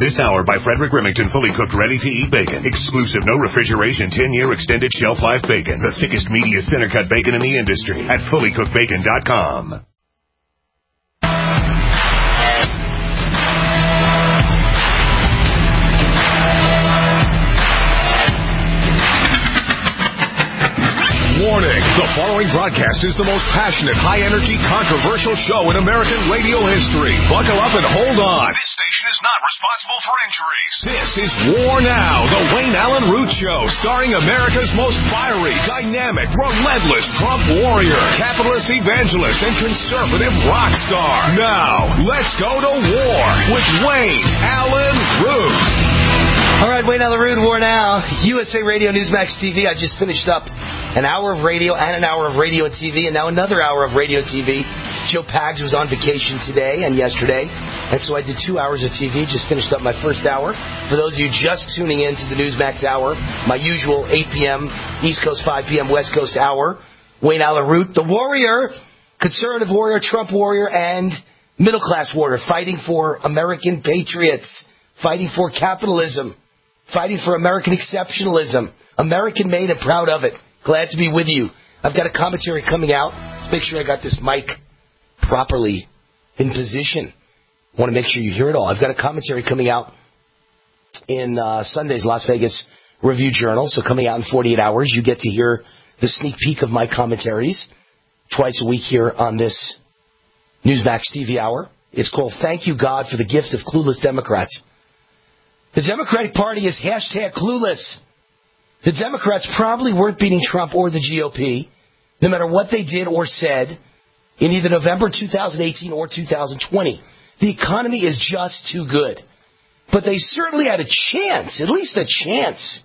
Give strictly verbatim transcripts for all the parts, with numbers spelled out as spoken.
This hour by Frederick Remington, fully cooked, ready-to-eat bacon. Exclusive, no refrigeration, ten-year extended shelf life bacon. The thickest, meatiest center-cut bacon in the industry at fully cooked bacon dot com. Warning, the following broadcast is the most passionate, high-energy, controversial show in American radio history. Buckle up and hold on. This station is not responsible for injuries. This is War Now, the Wayne Allen Root Show, starring America's most fiery, dynamic, relentless Trump warrior, capitalist evangelist, and conservative rock star. Now, let's go to war with Wayne Allen Root. All right, Wayne Allen Root, War Now, U S A Radio, Newsmax T V. I just finished up an hour of radio and an hour of radio and T V, and now another hour of radio and T V. Joe Pags was on vacation today and yesterday, and so I did two hours of T V, just finished up my first hour. For those of you just tuning in to the Newsmax hour, my usual eight p.m. East Coast, five p.m. West Coast hour, Wayne Allen Root, the warrior, conservative warrior, Trump warrior, and middle-class warrior, fighting for American patriots, fighting for capitalism, fighting for American exceptionalism, American-made and proud of it. Glad to be with you. I've got a commentary coming out. Let's make sure I got this mic properly in position. I want to make sure you hear it all. I've got a commentary coming out in uh, Sunday's Las Vegas Review-Journal. So coming out in forty-eight hours, you get to hear the sneak peek of my commentaries twice a week here on this Newsmax T V hour. It's called Thank You, God, for the Gift of Clueless Democrats. The Democratic Party is hashtag clueless. The Democrats probably weren't beating Trump or the G O P, no matter what they did or said, in either November two thousand eighteen or two thousand twenty. The economy is just too good. But they certainly had a chance, at least a chance,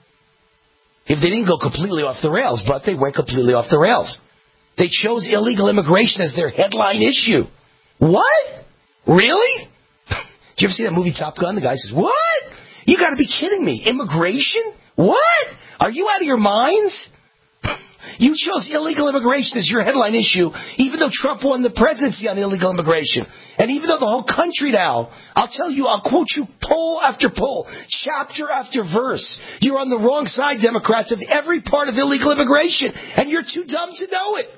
if they didn't go completely off the rails, but they went completely off the rails. They chose illegal immigration as their headline issue. What? Really? Did you ever see that movie Top Gun? The guy says, what? You got to be kidding me. Immigration? What? Are you out of your minds? You chose illegal immigration as your headline issue, even though Trump won the presidency on illegal immigration. And even though the whole country now, I'll tell you, I'll quote you poll after poll, chapter after verse. You're on the wrong side, Democrats, of every part of illegal immigration. And you're too dumb to know it.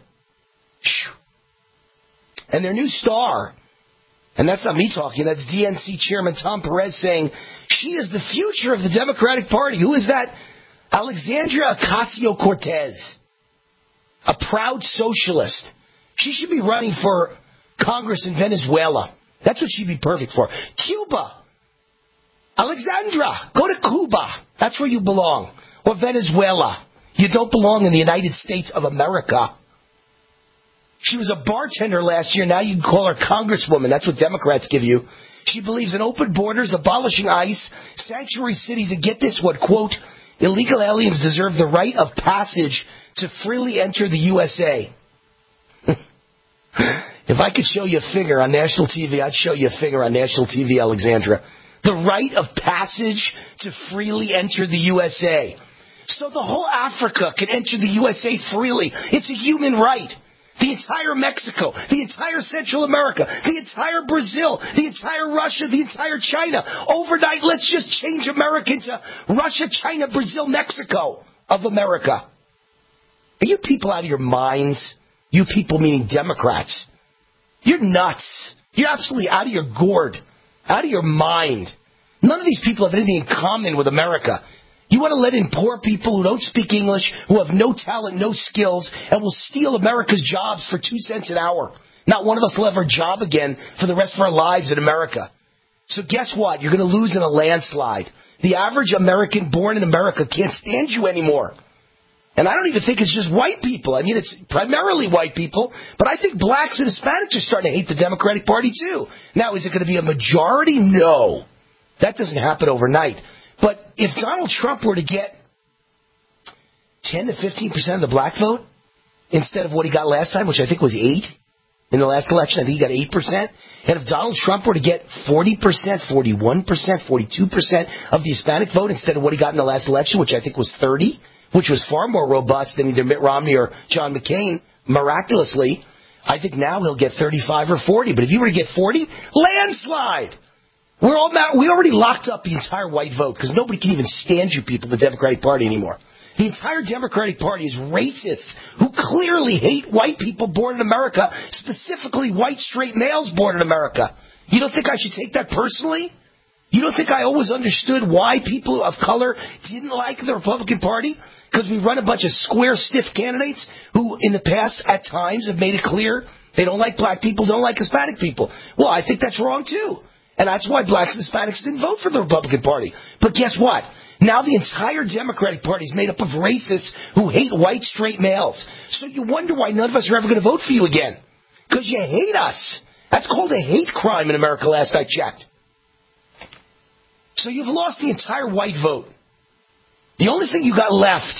And their new star, and that's not me talking, that's D N C Chairman Tom Perez saying, she is the future of the Democratic Party. Who is that? Alexandria Ocasio-Cortez, a proud socialist. She should be running for Congress in Venezuela. That's what she'd be perfect for. Cuba. Alexandra, go to Cuba. That's where you belong. Or Venezuela. You don't belong in the United States of America. She was a bartender last year. Now you can call her Congresswoman. That's what Democrats give you. She believes in open borders, abolishing ICE, sanctuary cities, and get this one, quote, illegal aliens deserve the right of passage to freely enter the U S A. If I could show you a figure on national T V, I'd show you a figure on national T V, Alexandra. The right of passage to freely enter the U S A. So the whole Africa can enter the U S A freely. It's a human right. The entire Mexico, the entire Central America, the entire Brazil, the entire Russia, the entire China. Overnight, let's just change America into Russia, China, Brazil, Mexico of America. Are you people out of your minds? You people meaning Democrats. You're nuts. You're absolutely out of your gourd, out of your mind. None of these people have anything in common with America. You want to let in poor people who don't speak English, who have no talent, no skills, and will steal America's jobs for two cents an hour. Not one of us will have our job again for the rest of our lives in America. So guess what? You're going to lose in a landslide. The average American born in America can't stand you anymore. And I don't even think it's just white people. I mean, it's primarily white people, but I think blacks and Hispanics are starting to hate the Democratic Party too. Now, is it going to be a majority? No. That doesn't happen overnight. But if Donald Trump were to get ten to fifteen percent of the black vote instead of what he got last time, which I think was eight in the last election, I think he got eight percent. And if Donald Trump were to get forty percent, forty-one percent, forty-two percent of the Hispanic vote instead of what he got in the last election, which I think was thirty, which was far more robust than either Mitt Romney or John McCain, miraculously, I think now he'll get thirty-five or forty. But if he were to get forty, landslide. We're all mad. We already locked up the entire white vote because nobody can even stand you people, the Democratic Party, anymore. The entire Democratic Party is racists who clearly hate white people born in America, specifically white straight males born in America. You don't think I should take that personally? You don't think I always understood why people of color didn't like the Republican Party? Because we run a bunch of square, stiff candidates who, in the past, at times, have made it clear they don't like black people, don't like Hispanic people. Well, I think that's wrong, too. And that's why blacks and Hispanics didn't vote for the Republican Party. But guess what? Now the entire Democratic Party is made up of racists who hate white, straight males. So you wonder why none of us are ever going to vote for you again. Because you hate us. That's called a hate crime in America last I checked. So you've lost the entire white vote. The only thing you got left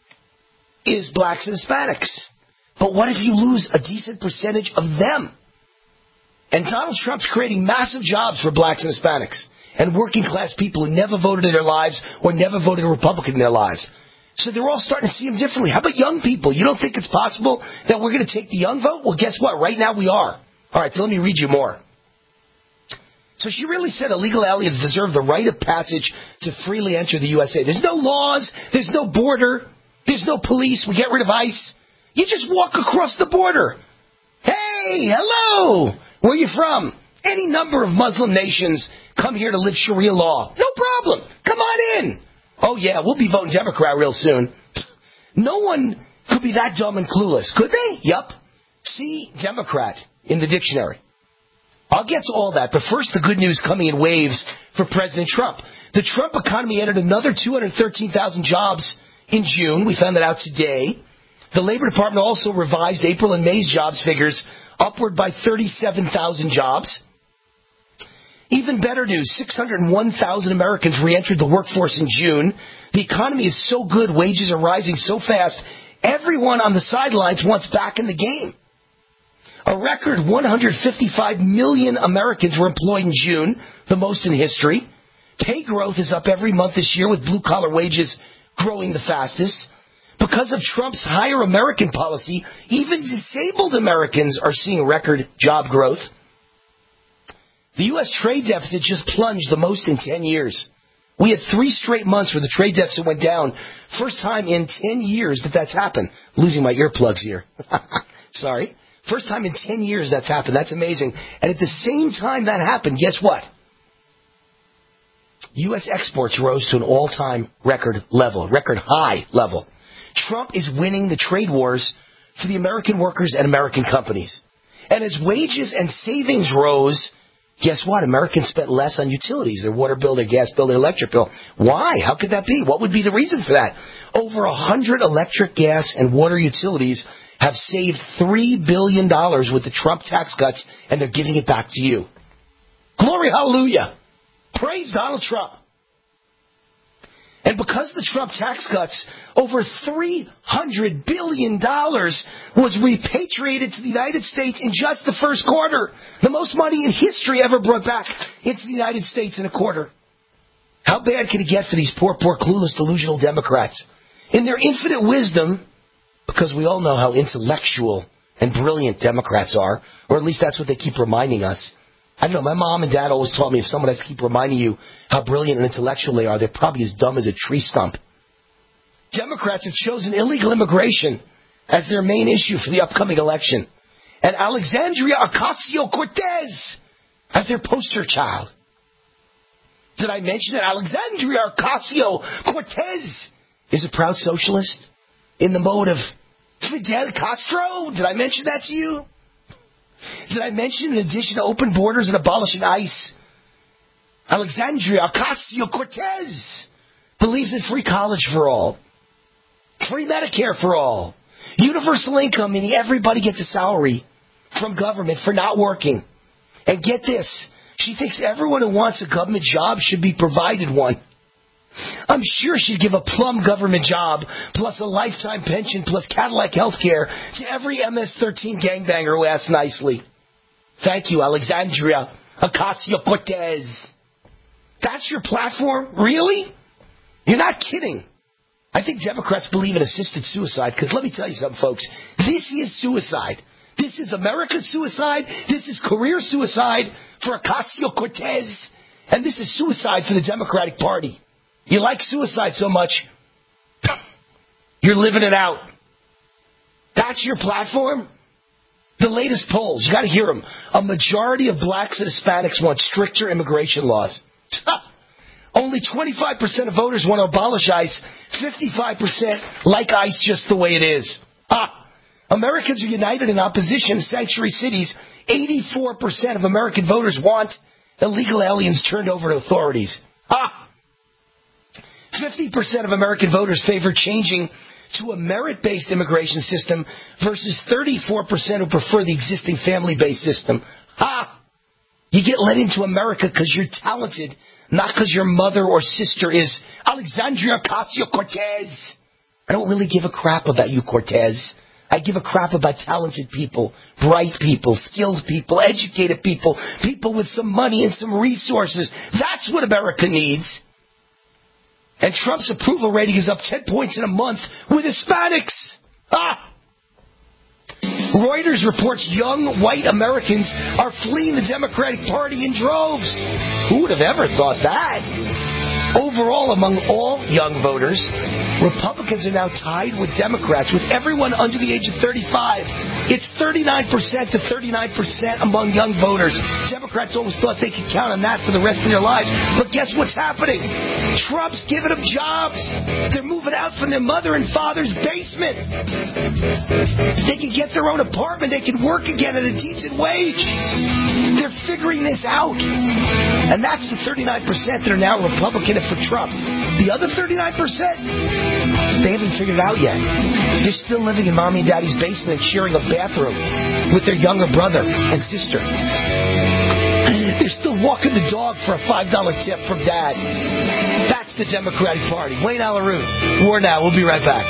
is blacks and Hispanics. But what if you lose a decent percentage of them? And Donald Trump's creating massive jobs for blacks and Hispanics and working class people who never voted in their lives or never voted a Republican in their lives. So they're all starting to see him differently. How about young people? You don't think it's possible that we're going to take the young vote? Well, guess what? Right now we are. All right, so let me read you more. So she really said illegal aliens deserve the right of passage to freely enter the U S A. There's no laws. There's no border. There's no police. We get rid of ICE. You just walk across the border. Hey, hello. Where are you from? Any number of Muslim nations come here to live Sharia law. No problem. Come on in. Oh, yeah, we'll be voting Democrat real soon. No one could be that dumb and clueless, could they? Yup. See Democrat in the dictionary. I'll get to all that, but first the good news coming in waves for President Trump. The Trump economy added another two hundred thirteen thousand jobs in June. We found that out today. The Labor Department also revised April and May's jobs figures upward by thirty-seven thousand jobs. Even better news, six hundred one thousand Americans re-entered the workforce in June. The economy is so good, wages are rising so fast, everyone on the sidelines wants back in the game. A record one hundred fifty-five million Americans were employed in June, the most in history. Pay growth is up every month this year, with blue-collar wages growing the fastest. Because of Trump's hire American policy, even disabled Americans are seeing record job growth. The U S trade deficit just plunged the most in ten years. We had three straight months where the trade deficit went down. First time in ten years that that's happened. Losing my earplugs here. Sorry. First time in ten years that's happened. That's amazing. And at the same time that happened, guess what? U S exports rose to an all-time record level, record high level. Trump is winning the trade wars for the American workers and American companies. And as wages and savings rose, guess what? Americans spent less on utilities, their water bill, their gas bill, their electric bill. Why? How could that be? What would be the reason for that? Over a hundred electric, gas, and water utilities have saved three billion dollars with the Trump tax cuts, and they're giving it back to you. Glory, hallelujah. Praise Donald Trump. And because of the Trump tax cuts, over three hundred billion dollars was repatriated to the United States in just the first quarter. The most money in history ever brought back into the United States in a quarter. How bad can it get for these poor, poor, clueless, delusional Democrats? In their infinite wisdom, because we all know how intellectual and brilliant Democrats are, or at least that's what they keep reminding us. I don't know, my mom and dad always taught me if someone has to keep reminding you how brilliant and intellectual they are, they're probably as dumb as a tree stump. Democrats have chosen illegal immigration as their main issue for the upcoming election. And Alexandria Ocasio-Cortez as their poster child. Did I mention that Alexandria Ocasio-Cortez is a proud socialist in the mode of Fidel Castro? Did I mention that to you? Did I mention, in addition to open borders and abolishing ICE, Alexandria Ocasio-Cortez believes in free college for all, free Medicare for all, universal income, meaning everybody gets a salary from government for not working. And get this, she thinks everyone who wants a government job should be provided one. I'm sure she'd give a plum government job, plus a lifetime pension, plus Cadillac health care to every M S thirteen gangbanger who asks nicely. Thank you, Alexandria Ocasio-Cortez. That's your platform? Really? You're not kidding. I think Democrats believe in assisted suicide, because let me tell you something, folks. This is suicide. This is America's suicide. This is career suicide for Ocasio-Cortez And this is suicide for the Democratic Party. You like suicide so much, you're living it out. That's your platform? The latest polls, you got to hear them. A majority of blacks and Hispanics want stricter immigration laws. Only twenty-five percent of voters want to abolish ICE. fifty-five percent like ICE just the way it is. Ah, Americans are united in opposition to sanctuary cities. eighty-four percent of American voters want illegal aliens turned over to authorities. Ah, fifty percent of American voters favor changing to a merit-based immigration system versus thirty-four percent who prefer the existing family-based system. Ha! You get let into America because you're talented, not because your mother or sister is Alexandria Ocasio-Cortez. I don't really give a crap about you, Cortez. I give a crap about talented people, bright people, skilled people, educated people, people with some money and some resources. That's what America needs. And Trump's approval rating is up ten points in a month with Hispanics. Ah! Reuters reports young white Americans are fleeing the Democratic Party in droves. Who would have ever thought that? Overall, among all young voters, Republicans are now tied with Democrats, with everyone under the age of thirty-five. It's thirty-nine percent to thirty-nine percent among young voters. Democrats always thought they could count on that for the rest of their lives. But guess what's happening? Trump's giving them jobs. They're moving out from their mother and father's basement. They can get their own apartment. They can work again at a decent wage. They're figuring this out. And that's the thirty-nine percent that are now Republican for Trump. The other thirty-nine percent, they haven't figured it out yet. They're still living in mommy and daddy's basement and sharing a bathroom with their younger brother and sister. They're still walking the dog for a five dollar tip from dad. That's the Democratic Party. Wayne Allyn Root. War Now. We'll be right back.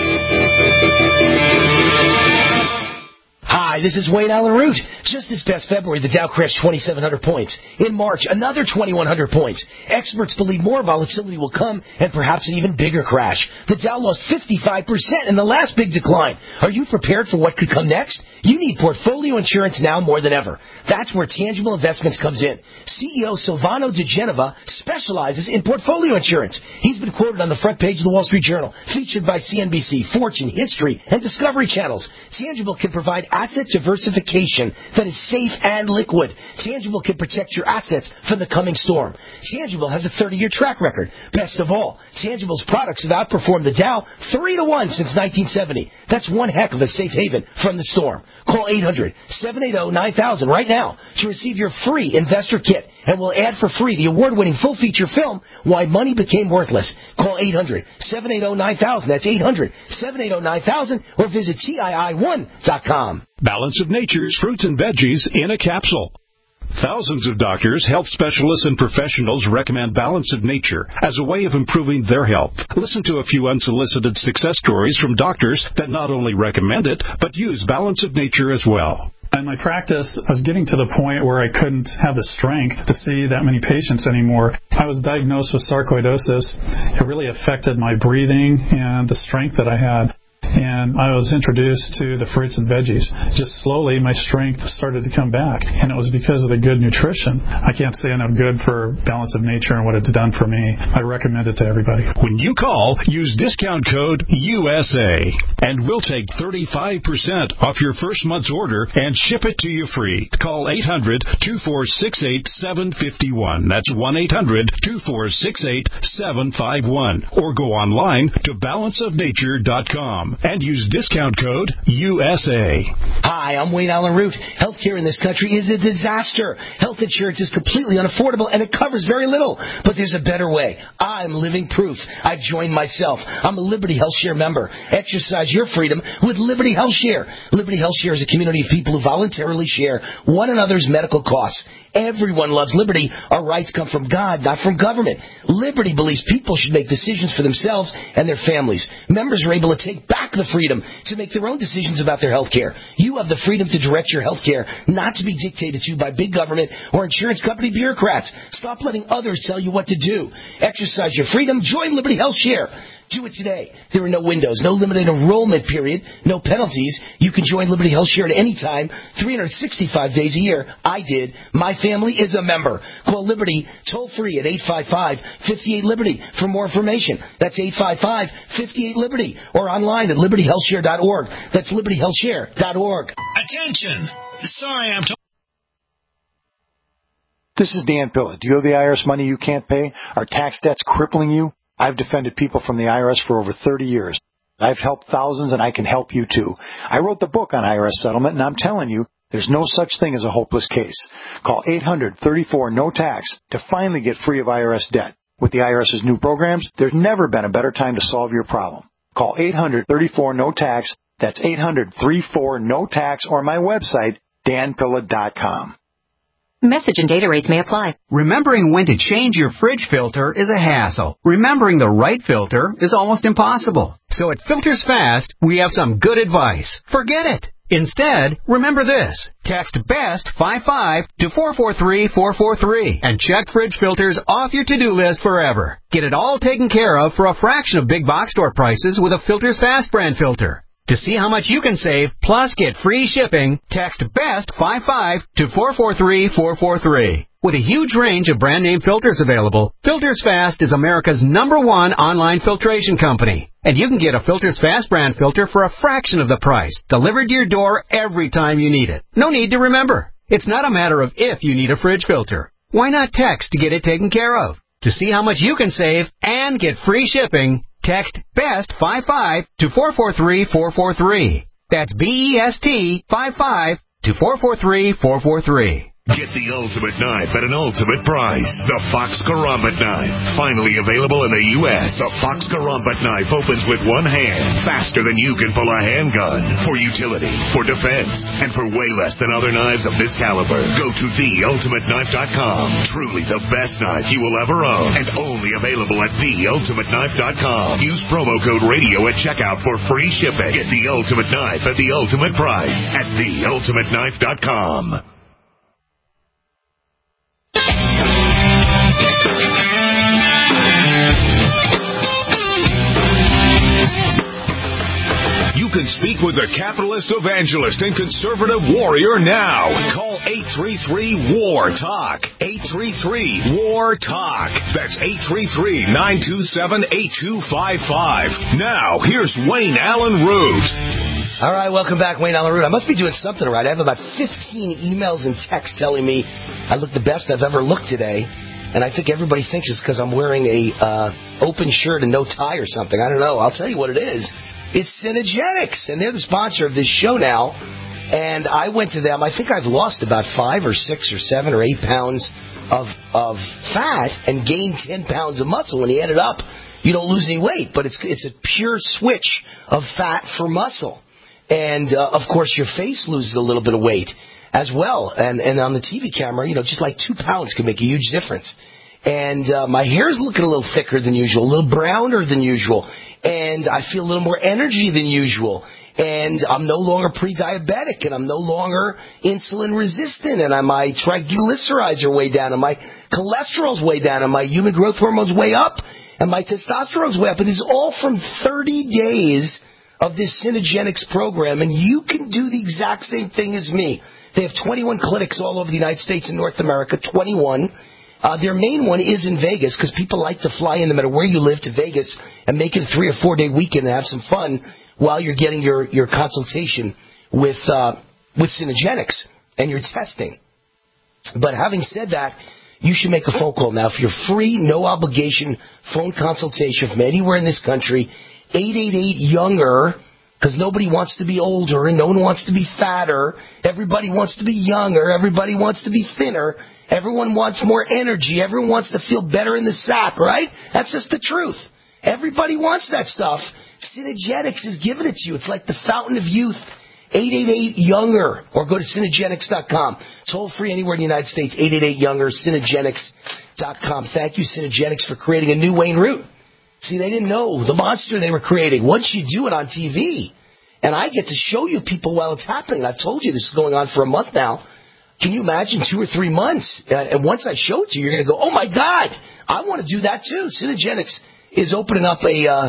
Hi, this is Wayne Allyn Root. Just this past February, the Dow crashed twenty-seven hundred points. In March, another twenty-one hundred points. Experts believe more volatility will come and perhaps an even bigger crash. The Dow lost fifty-five percent in the last big decline. Are you prepared for what could come next? You need portfolio insurance now more than ever. That's where Tangible Investments comes in. C E O Silvano De Genova specializes in portfolio insurance. He's been quoted on the front page of the Wall Street Journal, featured by C N B C, Fortune, History, and Discovery channels. Tangible can provide asset diversification that is safe and liquid. Tangible can protect your assets from the coming storm. Tangible has a thirty-year track record. Best of all, Tangible's products have outperformed the Dow three to one since nineteen seventy. That's one heck of a safe haven from the storm. Call eight hundred, seven eight zero, nine thousand right now to receive your free investor kit, and we'll add for free the award-winning full-feature film, Why Money Became Worthless. Call eight hundred, seven eight zero, nine thousand. That's eight hundred, seven eight zero, nine thousand, or visit T I I one dot com. Balance of Nature's fruits and veggies in a capsule. Thousands of doctors, health specialists, and professionals recommend Balance of Nature as a way of improving their health. Listen to a few unsolicited success stories from doctors that not only recommend it, but use Balance of Nature as well. In my practice, I was getting to the point where I couldn't have the strength to see that many patients anymore. I was diagnosed with sarcoidosis. It really affected my breathing and the strength that I had. And I was introduced to the fruits and veggies. Just slowly, my strength started to come back. And it was because of the good nutrition. I can't say enough good for Balance of Nature and what it's done for me. I recommend it to everybody. When you call, use discount code U S A. And we'll take thirty-five percent off your first month's order and ship it to you free. Call eight hundred, two four six eight, seven five one. That's one eight hundred, two four six eight, seven five one. Or go online to balance of nature dot com. And use discount code U S A. Hi, I'm Wayne Allyn Root. Healthcare in this country is a disaster. Health insurance is completely unaffordable, and it covers very little. But there's a better way. I'm living proof. I've joined myself. I'm a Liberty Health Share member. Exercise your freedom with Liberty Health Share. Liberty Health Share is a community of people who voluntarily share one another's medical costs. Everyone loves liberty. Our rights come from God, not from government. Liberty believes people should make decisions for themselves and their families. Members are able to take back the freedom to make their own decisions about their health care. You have the freedom to direct your health care, not to be dictated to by big government or insurance company bureaucrats. Stop letting others tell you what to do. Exercise your freedom. Join Liberty Health Share. Do it today. There are no windows, no limited enrollment period, no penalties. You can join Liberty Health Share at any time, three hundred sixty-five days a year. I did. My family is a member. Call Liberty toll free at eight five five, five eight, Liberty for more information. That's eight five five, five eight, Liberty or online at liberty health share dot org. That's liberty health share dot org. Attention! Sorry, I'm talking. This is Dan Pilla. Do you owe the I R S money you can't pay? Are tax debts crippling you? I've defended people from the I R S for over thirty years. I've helped thousands, and I can help you, too. I wrote the book on I R S settlement, and I'm telling you, there's no such thing as a hopeless case. Call eight hundred, thirty-four, no tax to finally get free of I R S debt. With the IRS's new programs, there's never been a better time to solve your problem. Call eight hundred, thirty-four, no tax. That's eight hundred, thirty-four, no tax, or my website, dan pilla dot com. Message and data rates may apply. Remembering when to change your fridge filter is a hassle. Remembering the right filter is almost impossible. So at Filters Fast, we have some good advice. Forget it. Instead, remember this. Text BEST five five to four four three, four four three and check fridge filters off your to-do list forever. Get it all taken care of for a fraction of big box store prices with a Filters Fast brand filter. To see how much you can save, plus get free shipping, text BEST five five to four four three, four four three. With a huge range of brand-name filters available, Filters Fast is America's number one online filtration company. And you can get a Filters Fast brand filter for a fraction of the price, delivered to your door every time you need it. No need to remember. It's not a matter of if you need a fridge filter. Why not text to get it taken care of? To see how much you can save and get free shipping, text BEST five five to four four three, four four three. That's B E S T five five to four four three, four four three. Get the ultimate knife at an ultimate price. The Fox Karambit knife. Finally available in the U S The Fox Karambit knife opens with one hand, faster than you can pull a handgun. For utility, for defense, and for way less than other knives of this caliber. Go to the ultimate knife dot com. Truly the best knife you will ever own. And only available at the ultimate knife dot com. Use promo code radio at checkout for free shipping. Get the ultimate knife at the ultimate price at the ultimate knife dot com. You can speak with the capitalist evangelist and conservative warrior now. Call eight three three, W A R, TALK. eight three three, W A R, TALK. That's eight three three, nine two seven, eight two five five. Now, here's Wayne Allen Root. All right, welcome back, Wayne Allen Root. I must be doing something right. I have about fifteen emails and texts telling me I look the best I've ever looked today. And I think everybody thinks it's because I'm wearing a uh, open shirt and no tie or something. I don't know. I'll tell you what it is. It's Synergetics, and they're the sponsor of this show now. And I went to them. I think I've lost about five or six or seven or eight pounds of of fat and gained ten pounds of muscle. When you add it up, you don't lose any weight, but it's it's a pure switch of fat for muscle. And, uh, of course, your face loses a little bit of weight as well. And, and on the T V camera, you know, just like two pounds can make a huge difference. And uh, my hair's looking a little thicker than usual, a little browner than usual. And I feel a little more energy than usual. And I'm no longer pre-diabetic, and I'm no longer insulin resistant, and my triglycerides are way down, and my cholesterol's way down, and my human growth hormone's way up, and my testosterone's way up. And this is all from thirty days of this Synergetics program, and you can do the exact same thing as me. They have twenty-one clinics all over the United States and North America, twenty-one. Uh, their main one is in Vegas because people like to fly in no matter where you live to Vegas and make it a three or four day weekend and have some fun while you're getting your, your consultation with, uh, with Synergetics and your testing. But having said that, you should make a phone call now for your free, no obligation phone consultation from anywhere in this country. eight eight eight, younger, because nobody wants to be older and no one wants to be fatter. Everybody wants to be younger. Everybody wants to be thinner. Everyone wants more energy. Everyone wants to feel better in the sack, right? That's just the truth. Everybody wants that stuff. Synergetics is giving it to you. It's like the fountain of youth. eight eight eight, younger, or go to Synergetics dot com. Toll free anywhere in the United States, eight eight eight, younger, Synergetics dot com. Thank you, Synergetics, for creating a new Wayne Root. See, they didn't know the monster they were creating. Once you do it on T V, and I get to show you people while it's happening. I've told you this is going on for a month now. Can you imagine two or three months? Uh, and once I show it to you, you're going to go, oh, my God, I want to do that too. Synergetics is opening up a uh,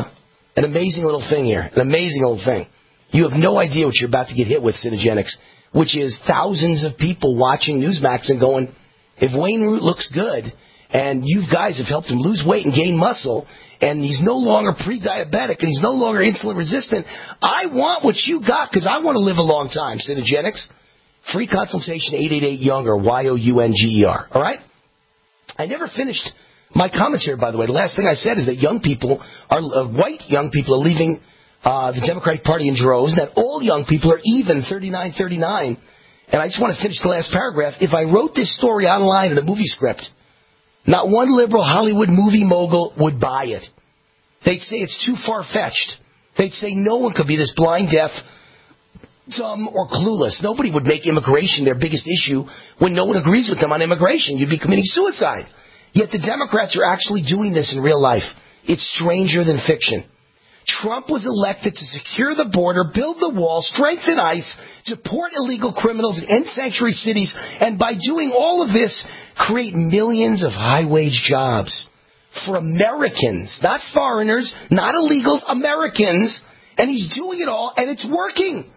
An amazing little thing here. An amazing little thing. You have no idea what you're about to get hit with, Cinegenics, which is thousands of people watching Newsmax and going, if Wayne Root looks good and you guys have helped him lose weight and gain muscle and he's no longer pre-diabetic and he's no longer insulin resistant, I want what you got because I want to live a long time, Cinegenics. Free consultation, eight eight eight, younger, Y O U N G E R. All right? I never finished my commentary, by the way. The last thing I said is that young people, are uh, white young people are leaving uh, the Democratic Party in droves, that all young people are even, thirty-nine thirty-nine. And I just want to finish the last paragraph. If I wrote this story online in a movie script, not one liberal Hollywood movie mogul would buy it. They'd say it's too far-fetched. They'd say no one could be this blind, deaf, dumb, or clueless. Nobody would make immigration their biggest issue when no one agrees with them on immigration. You'd be committing suicide. Yet the Democrats are actually doing this in real life. It's stranger than fiction. Trump was elected to secure the border, build the wall, strengthen ICE, deport illegal criminals, and end sanctuary cities, and by doing all of this, create millions of high-wage jobs for Americans, not foreigners, not illegals, Americans, and he's doing it all, and it's working.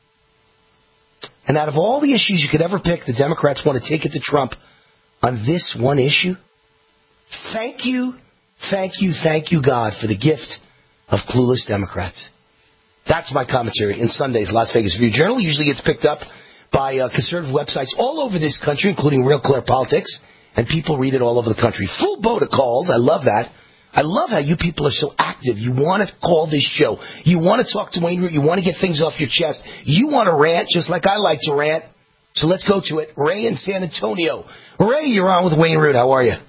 And out of all the issues you could ever pick, the Democrats want to take it to Trump on this one issue. Thank you, thank you, thank you, God, for the gift of clueless Democrats. That's my commentary in Sunday's Las Vegas Review-Journal. It usually gets picked up by uh, conservative websites all over this country, including Real Clear Politics, and people read it all over the country. Full boat of calls. I love that. I love how you people are so active. You want to call this show. You want to talk to Wayne Root. You want to get things off your chest. You want to rant just like I like to rant. So let's go to it. Ray in San Antonio. Ray, you're on with Wayne Root. How are you?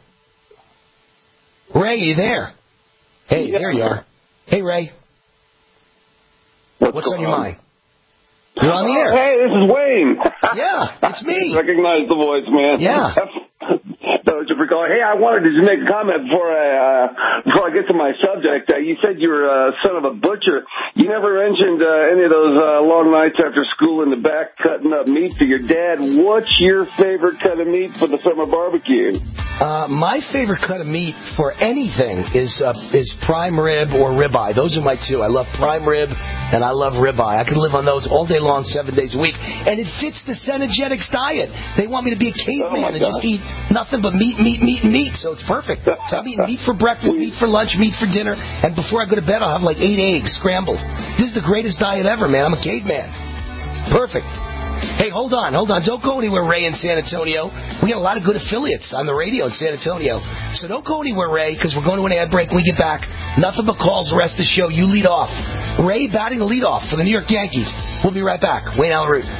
Ray, you there? Hey, yeah. There you are. Hey, Ray. What's, What's on your on? mind? You're on the air. Hey, this is Wayne. Yeah, it's me. I recognize the voice, man. Yeah. So, to recall, hey, I wanted to just make a comment before I uh, before I get to my subject. Uh, you said you were a uh, son of a butcher. You never mentioned uh, any of those uh, long nights after school in the back cutting up meat for your dad. What's your favorite cut of meat for the summer barbecue? Uh, my favorite cut of meat for anything is uh, is prime rib or ribeye. Those are my two. I love prime rib and I love ribeye. I can live on those all day long, seven days a week. And it fits the Cinegenics diet. They want me to be a caveman oh and just eat nothing but meat, meat, meat, and meat. So it's perfect. So I'm eating meat for breakfast, meat for lunch, meat for dinner. And before I go to bed, I'll have like eight eggs scrambled. This is the greatest diet ever, man. I'm a caveman. Perfect. Hey, hold on, hold on. Don't go anywhere, Ray, in San Antonio. We got a lot of good affiliates on the radio in San Antonio. So don't go anywhere, Ray, because we're going to an ad break when we get back. Nothing but calls the rest of the show. You lead off. Ray batting the leadoff for the New York Yankees. We'll be right back. Wayne Allyn Root.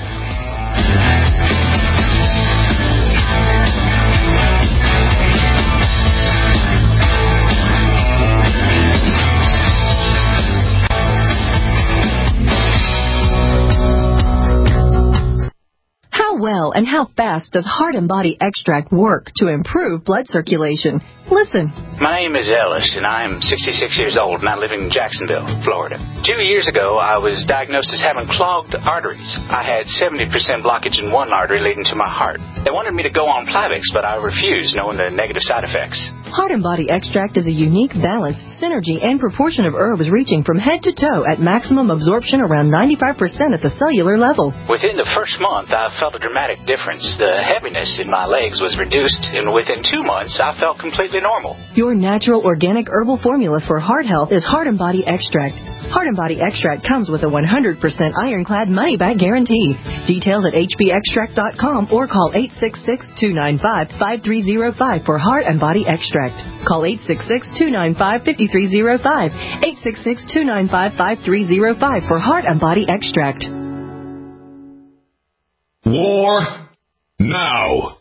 How well and how fast does Heart and Body Extract work to improve blood circulation? Listen. My name is Ellis, and I'm sixty-six years old, and I live in Jacksonville, Florida. Two years ago, I was diagnosed as having clogged arteries. I had seventy percent blockage in one artery leading to my heart. They wanted me to go on Plavix, but I refused, knowing the negative side effects. Heart and Body Extract is a unique balance, synergy, and proportion of herbs reaching from head to toe at maximum absorption around ninety-five percent at the cellular level. Within the first month, I felt a dramatic difference. The heaviness in my legs was reduced, and within two months, I felt completely normal. Your natural organic herbal formula for heart health is Heart and Body Extract. Heart and Body Extract comes with a one hundred percent ironclad money-back guarantee. Details at h b extract dot com or call eight six six, two nine five, five three zero five for Heart and Body Extract. Call eight six six, two nine five, five three zero five, eight six six, two nine five, five three zero five for Heart and Body Extract. War now.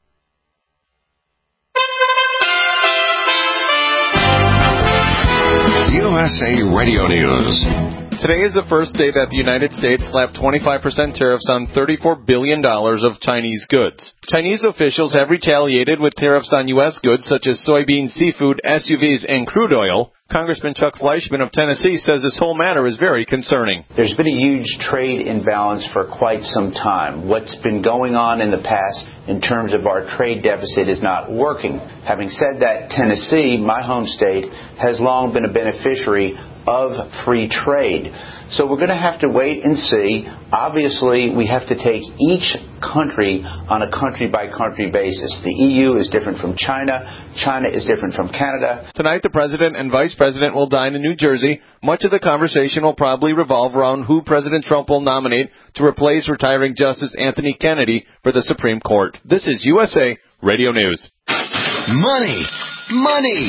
U S A Radio News. Today is the first day that the United States slapped twenty-five percent tariffs on thirty-four billion dollars of Chinese goods. Chinese officials have retaliated with tariffs on U S goods such as soybeans, seafood, S U Vs, and crude oil. Congressman Chuck Fleischman of Tennessee says this whole matter is very concerning. There's been a huge trade imbalance for quite some time. What's been going on in the past in terms of our trade deficit is not working. Having said that, Tennessee, my home state, has long been a beneficiary of free trade. So we're going to have to wait and see. Obviously, we have to take each country on a country-by-country basis. The E U is different from China. China is different from Canada. Tonight, the President and Vice President will dine in New Jersey. Much of the conversation will probably revolve around who President Trump will nominate to replace retiring Justice Anthony Kennedy for the Supreme Court. This is U S A Radio News. Money, money,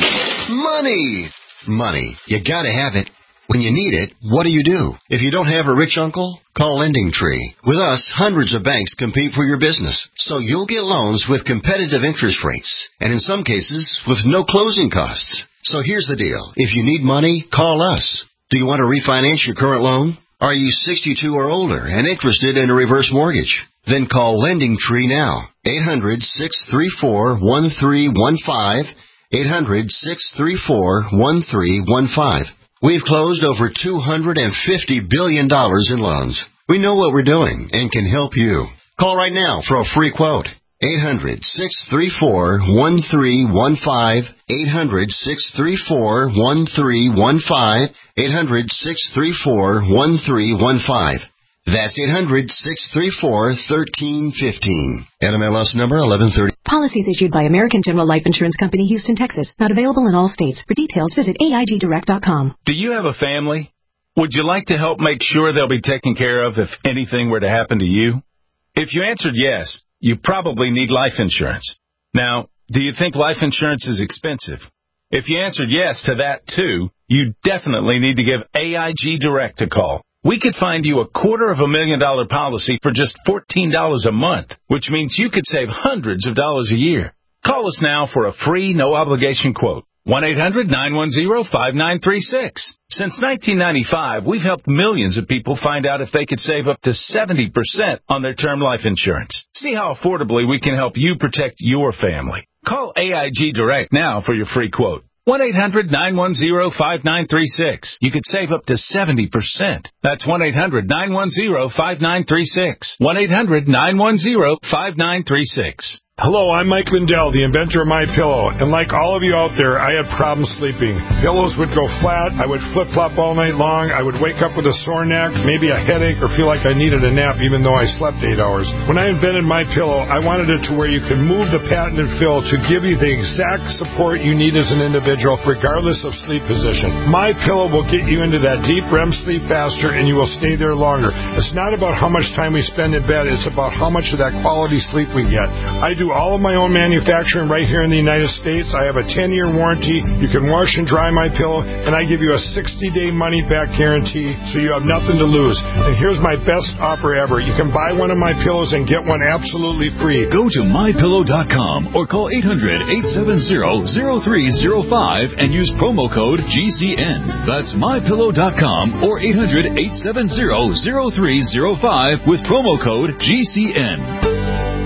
money, money. You gotta have it. When you need it, what do you do? If you don't have a rich uncle, call Lending Tree. With us, hundreds of banks compete for your business, so you'll get loans with competitive interest rates, and in some cases, with no closing costs. So here's the deal. If you need money, call us. Do you want to refinance your current loan? Are you sixty-two or older and interested in a reverse mortgage? Then call Lending Tree now. eight hundred, six three four, one three one five. eight hundred, six three four, one three one five. We've closed over two hundred fifty billion dollars in loans. We know what we're doing and can help you. Call right now for a free quote. eight hundred, six three four, one three one five. eight hundred, six three four, one three one five. eight hundred, six three four, one three one five. That's eight hundred, six three four, one three one five. N M L S number eleven thirty. Policies issued by American General Life Insurance Company, Houston, Texas. Not available in all states. For details, visit A I G direct dot com. Do you have a family? Would you like to help make sure they'll be taken care of if anything were to happen to you? If you answered yes, you probably need life insurance. Now, do you think life insurance is expensive? If you answered yes to that, too, you definitely need to give A I G Direct a call. We could find you a quarter of a million dollar policy for just fourteen dollars a month, which means you could save hundreds of dollars a year. Call us now for a free, no-obligation quote. one eight hundred, nine one zero, five nine three six. Since nineteen ninety-five, we've helped millions of people find out if they could save up to seventy percent on their term life insurance. See how affordably we can help you protect your family. Call A I G Direct now for your free quote. one eight hundred, nine one zero, five nine three six. You could save up to seventy percent. That's one eight hundred, nine one zero, five nine three six. one eight hundred, nine one zero, five nine three six. Hello, I'm Mike Lindell, the inventor of MyPillow, and like all of you out there, I had problems sleeping. Pillows would go flat, I would flip-flop all night long, I would wake up with a sore neck, maybe a headache, or feel like I needed a nap even though I slept eight hours. When I invented MyPillow, I wanted it to where you could move the patented fill to give you the exact support you need as an individual, regardless of sleep position. MyPillow will get you into that deep R E M sleep faster, and you will stay there longer. It's not about how much time we spend in bed, it's about how much of that quality sleep we get. I do all of my own manufacturing right here in the United States. I have a ten-year warranty. You can wash and dry my pillow, and I give you a sixty-day money-back guarantee, so you have nothing to lose. And here's my best offer ever. You can buy one of my pillows and get one absolutely free. Go to my pillow dot com or call eight hundred, eight seven zero, zero three zero five and use promo code G C N. That's my pillow dot com or eight hundred, eight seven zero, zero three zero five with promo code G C N.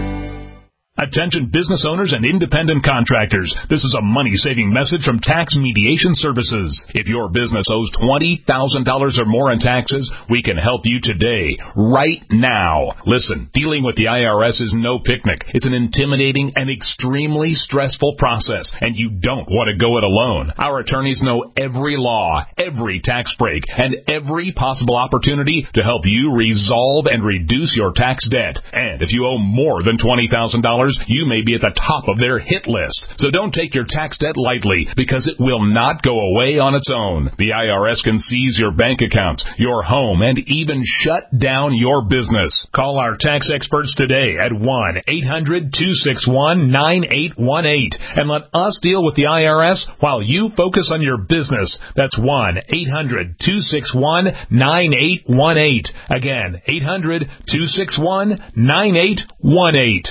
Attention business owners and independent contractors. This is a money-saving message from Tax Mediation Services. If your business owes twenty thousand dollars or more in taxes, we can help you today, right now. Listen, dealing with the I R S is no picnic. It's an intimidating and extremely stressful process, and you don't want to go it alone. Our attorneys know every law, every tax break, and every possible opportunity to help you resolve and reduce your tax debt. And if you owe more than twenty thousand dollars, you may be at the top of their hit list. So don't take your tax debt lightly, because it will not go away on its own. The I R S can seize your bank accounts, your home, and even shut down your business. Call our tax experts today at one eight hundred, two six one, nine eight one eight and let us deal with the I R S while you focus on your business. That's one eight hundred, two six one, nine eight one eight. Again, eight hundred, two six one, nine eight one eight.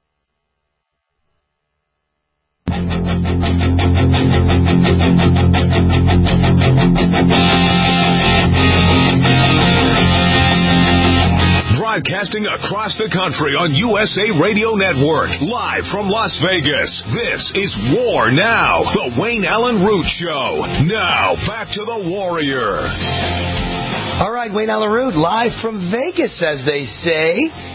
Broadcasting across the country on U S A Radio Network, live from Las Vegas. This is War Now, the Wayne Allen Root Show. Now, back to the Warrior. All right, Wayne Allen Root, live from Vegas, as they say.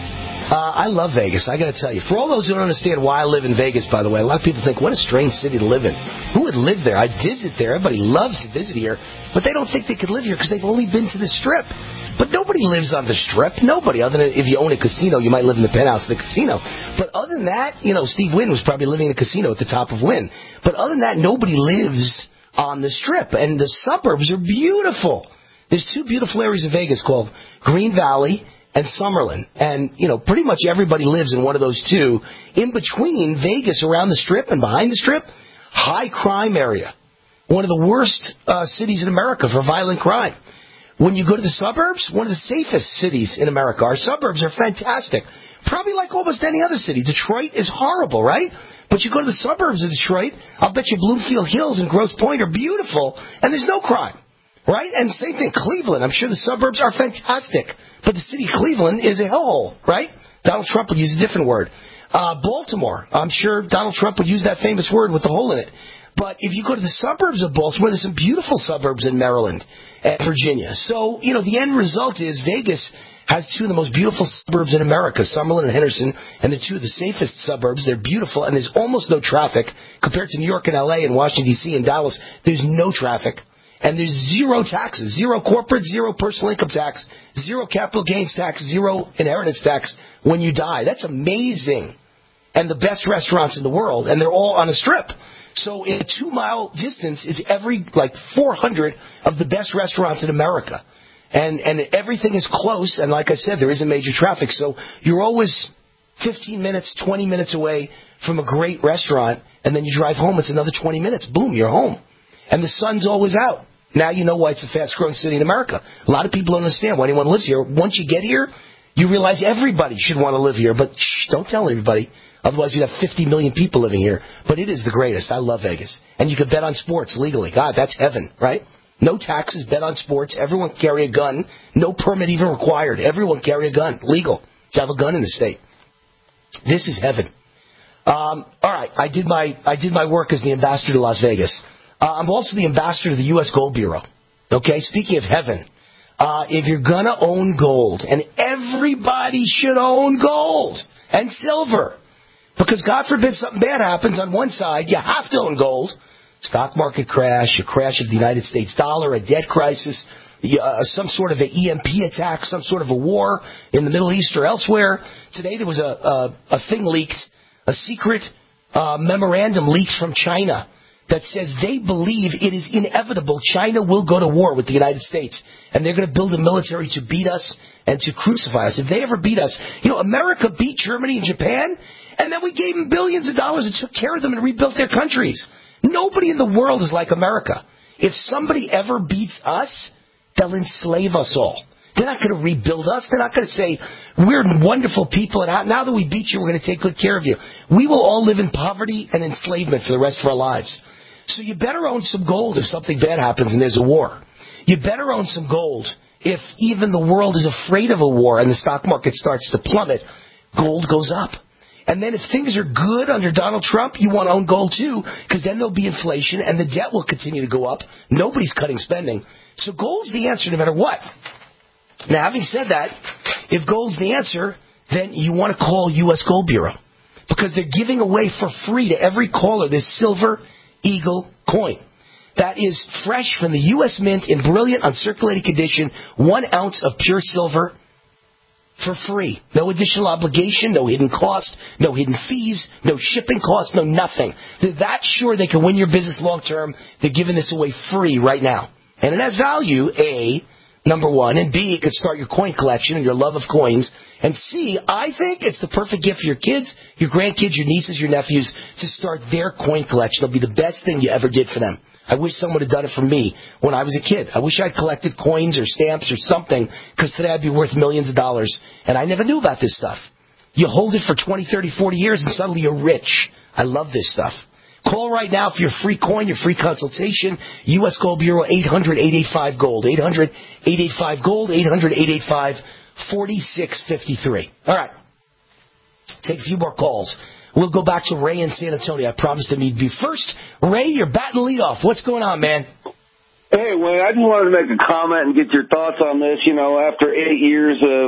Uh, I love Vegas, I got to tell you. For all those who don't understand why I live in Vegas, by the way, a lot of people think, what a strange city to live in. Who would live there? I'd visit there. Everybody loves to visit here. But they don't think they could live here because they've only been to the Strip. But nobody lives on the Strip. Nobody. Other than if you own a casino, you might live in the penthouse of the casino. But other than that, you know, Steve Wynn was probably living in a casino at the top of Wynn. But other than that, nobody lives on the Strip. And the suburbs are beautiful. There's two beautiful areas of Vegas called Green Valley and Summerlin. And, you know, pretty much everybody lives in one of those two. In between Vegas, around the Strip and behind the Strip, high crime area. One of the worst uh, cities in America for violent crime. When you go to the suburbs, one of the safest cities in America. Our suburbs are fantastic. Probably like almost any other city. Detroit is horrible, right? But you go to the suburbs of Detroit, I'll bet you Bloomfield Hills and Grosse Pointe are beautiful, and there's no crime, right? And same thing, Cleveland. I'm sure the suburbs are fantastic, but the city of Cleveland is a hellhole, right? Donald Trump would use a different word. Uh, Baltimore, I'm sure Donald Trump would use that famous word with the hole in it. But if you go to the suburbs of Baltimore, there's some beautiful suburbs in Maryland and Virginia. So, you know, the end result is Vegas has two of the most beautiful suburbs in America, Summerlin and Henderson, and they're two of the safest suburbs. They're beautiful, and there's almost no traffic. Compared to New York and L A and Washington, D C and Dallas, there's no traffic. And there's zero taxes, zero corporate, zero personal income tax, zero capital gains tax, zero inheritance tax when you die. That's amazing. And the best restaurants in the world, and they're all on a strip. So in a two-mile distance is every, like, four hundred of the best restaurants in America. And and everything is close, and like I said, there isn't major traffic. So you're always fifteen minutes, twenty minutes away from a great restaurant, and then you drive home, it's another twenty minutes. Boom, you're home. And the sun's always out. Now you know why it's the fast-growing city in America. A lot of people don't understand why anyone lives here. Once you get here, you realize everybody should want to live here. But shh, don't tell everybody. Otherwise, you'd have fifty million people living here. But it is the greatest. I love Vegas. And you can bet on sports legally. God, that's heaven, right? No taxes, bet on sports. Everyone can carry a gun. No permit even required. Everyone carry a gun. Legal to have a gun in the state. This is heaven. Um, all right, I did my I did my work as the ambassador to Las Vegas. Uh, I'm also the ambassador to the U S Gold Bureau. Okay, speaking of heaven, uh, if you're going to own gold, and everybody should own gold and silver, because God forbid something bad happens on one side, you have to own gold. Stock market crash, a crash of the United States dollar, a debt crisis, uh, some sort of an E M P attack, some sort of a war in the Middle East or elsewhere. Today there was a, a, a thing leaked, a secret uh, memorandum leaked from China that says they believe it is inevitable China will go to war with the United States, and they're going to build a military to beat us and to crucify us. If they ever beat us, you know, America beat Germany and Japan, and then we gave them billions of dollars and took care of them and rebuilt their countries. Nobody in the world is like America. If somebody ever beats us, they'll enslave us all. They're not going to rebuild us. They're not going to say, we're wonderful people, and now that we beat you, we're going to take good care of you. We will all live in poverty and enslavement for the rest of our lives. So you better own some gold if something bad happens and there's a war. You better own some gold if even the world is afraid of a war and the stock market starts to plummet. Gold goes up. And then if things are good under Donald Trump, you want to own gold too, because then there'll be inflation and the debt will continue to go up. Nobody's cutting spending. So gold's the answer no matter what. Now, having said that, if gold's the answer, then you want to call U S Gold Bureau, because they're giving away for free to every caller this Silver Eagle coin. That is fresh from the U S Mint in brilliant uncirculated condition, one ounce of pure silver for free. No additional obligation, no hidden cost, no hidden fees, no shipping costs, no nothing. They're that sure they can win your business long term. They're giving this away free right now. And it has value, A, number one, and B, it could start your coin collection and your love of coins. And C, I think it's the perfect gift for your kids, your grandkids, your nieces, your nephews, to start their coin collection. It'll be the best thing you ever did for them. I wish someone had done it for me when I was a kid. I wish I'd collected coins or stamps or something, because today I'd be worth millions of dollars. And I never knew about this stuff. You hold it for twenty, thirty, forty years and suddenly you're rich. I love this stuff. Call right now for your free coin, your free consultation. U S Gold Bureau, eight hundred, eight eight five, GOLD. eight hundred, eight eight five, GOLD. eight hundred, eight eight five, four six five three. All right. Take a few more calls. We'll go back to Ray in San Antonio. I promised him he'd be first. Ray, you're batting leadoff. What's going on, man? Hey, Wayne, I just wanted to make a comment and get your thoughts on this. You know, after eight years of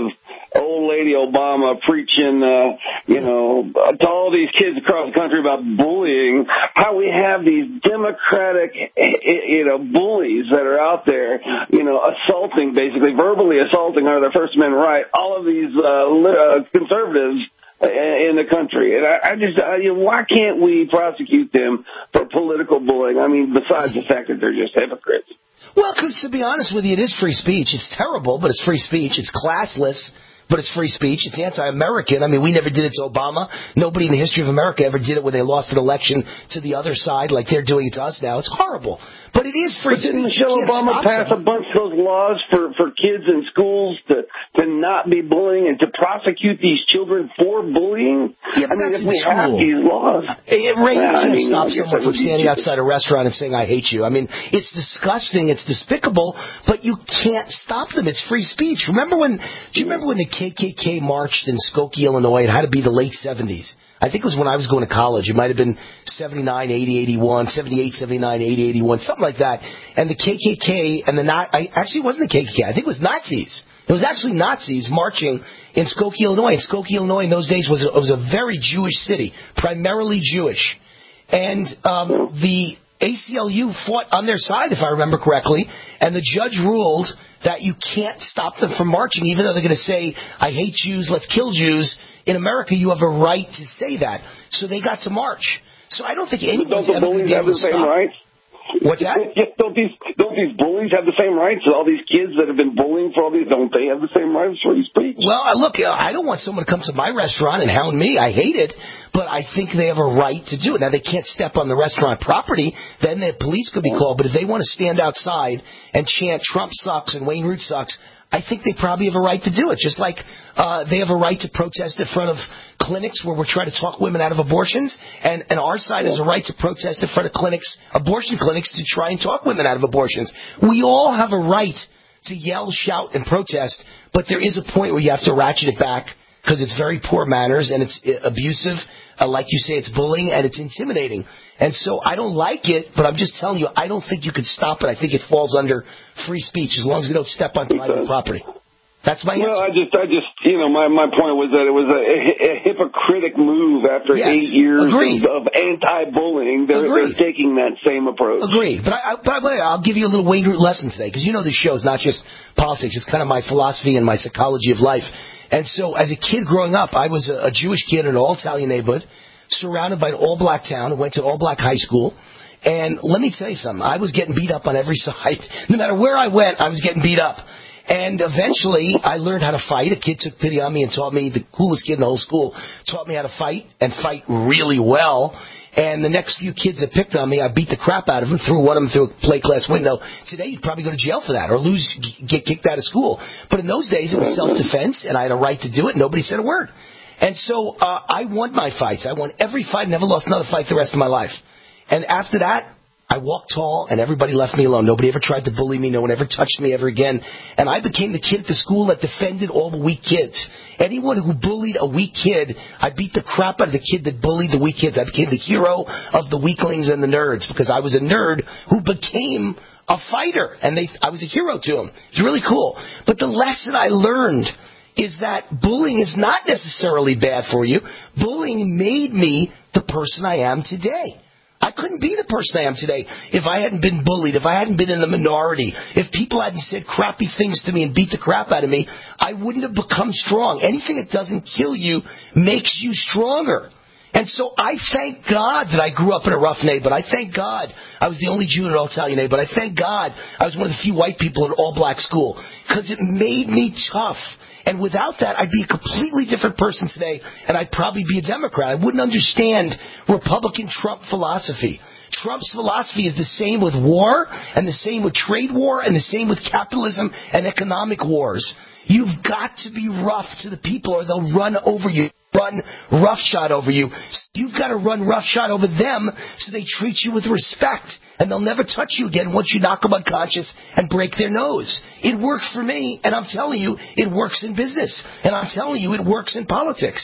old lady Obama preaching, uh, you know, to all these kids across the country about bullying, how we have these Democratic, you know, bullies that are out there, you know, assaulting, basically verbally assaulting under their First Amendment right, all of these uh, uh, conservatives in the country. And I, I just, uh, you know, why can't we prosecute them for political bullying? I mean, besides the fact that they're just hypocrites. Well, because to be honest with you, it is free speech. It's terrible, but it's free speech. It's classless, but it's free speech. It's anti-American. I mean, we never did it to Obama. Nobody in the history of America ever did it when they lost an election to the other side like they're doing it to us now. It's horrible. But it is free but speech. Didn't Michelle Obama pass them. a bunch of those laws for, for kids in schools to, to not be bullying and to prosecute these children for bullying? Yeah, I mean, if we school. have these laws. It, Ray, you yeah, can't I mean, stop someone from standing outside a restaurant and saying, I hate you. I mean, it's disgusting. It's despicable, but you can't stop them. It's free speech. Remember when, do you remember when the K K K marched in Skokie, Illinois? It had to be the late seventies. I think it was when I was going to college. It might have been seventy-nine, eighty, eighty-one, seventy-eight, seventy-nine, eighty, eighty-one, something like that. And the K K K and the Na- I actually it wasn't the K K K. I think it was Nazis. It was actually Nazis marching in Skokie, Illinois. And Skokie, Illinois in those days was a, was a very Jewish city, primarily Jewish. And um, the A C L U fought on their side, if I remember correctly, and the judge ruled that you can't stop them from marching, even though they're going to say, I hate Jews, let's kill Jews. In America, you have a right to say that. So they got to march. So I don't think anyone's don't the ever bullies be have able the to same stop. rights? What's that? don't these don't these bullies have the same rights? All these kids that have been bullying for all these, don't they have the same rights for free speech? Well, look, I don't want someone to come to my restaurant and hound me. I hate it, but I think they have a right to do it. Now, they can't step on the restaurant property. Then the police could be called. But if they want to stand outside and chant Trump sucks and Wayne Root sucks, I think they probably have a right to do it. Just like uh, they have a right to protest in front of clinics where we're trying to talk women out of abortions, and, and our side has a right to protest in front of clinics, abortion clinics, to try and talk women out of abortions. We all have a right to yell, shout, and protest, but there is a point where you have to ratchet it back because it's very poor manners and it's abusive. Uh, like you say, it's bullying and it's intimidating. And so I don't like it, but I'm just telling you, I don't think you could stop it. I think it falls under free speech as long as they don't step on private property. That's my well, answer. I just, I just, you know, my, my point was that it was a, a hypocritic move after yes. eight years Agreed. of, of anti-bullying. They're, they're taking that same approach. Agreed. But I, I, by the way, I'll give you a little Wayne Root lesson today, because you know this show is not just politics. It's kind of my philosophy and my psychology of life. And so as a kid growing up, I was a, a Jewish kid in an all-Italian neighborhood, surrounded by an all-black town, went to all-black high school. And let me tell you something. I was getting beat up on every side. No matter where I went, I was getting beat up. And eventually, I learned how to fight. A kid took pity on me and taught me, the coolest kid in the whole school, taught me how to fight and fight really well. And the next few kids that picked on me, I beat the crap out of them, threw one of them through a plate glass window. Today, you'd probably go to jail for that or lose, get kicked out of school. But in those days, it was self-defense, and I had a right to do it. Nobody said a word. And so uh, I won my fights. I won every fight, never lost another fight the rest of my life. And after that, I walked tall, and everybody left me alone. Nobody ever tried to bully me. No one ever touched me ever again. And I became the kid at the school that defended all the weak kids. Anyone who bullied a weak kid, I beat the crap out of the kid that bullied the weak kids. I became the hero of the weaklings and the nerds, because I was a nerd who became a fighter, and they, I was a hero to them. It's really cool. But the lesson I learned is that bullying is not necessarily bad for you. Bullying made me the person I am today. I couldn't be the person I am today if I hadn't been bullied, if I hadn't been in the minority, if people hadn't said crappy things to me and beat the crap out of me. I wouldn't have become strong. Anything that doesn't kill you makes you stronger. And so I thank God that I grew up in a rough neighborhood. I thank God I was the only Jew in an all-Italian neighborhood. I thank God I was one of the few white people in an all-black school, because it made me tough. And without that, I'd be a completely different person today, and I'd probably be a Democrat. I wouldn't understand Republican Trump philosophy. Trump's philosophy is the same with war, and the same with trade war, and the same with capitalism and economic wars. You've got to be rough to the people, or they'll run over you, run roughshod over you. You've got to run roughshod over them so they treat you with respect. And they'll never touch you again once you knock them unconscious and break their nose. It worked for me, and I'm telling you, it works in business. And I'm telling you, it works in politics.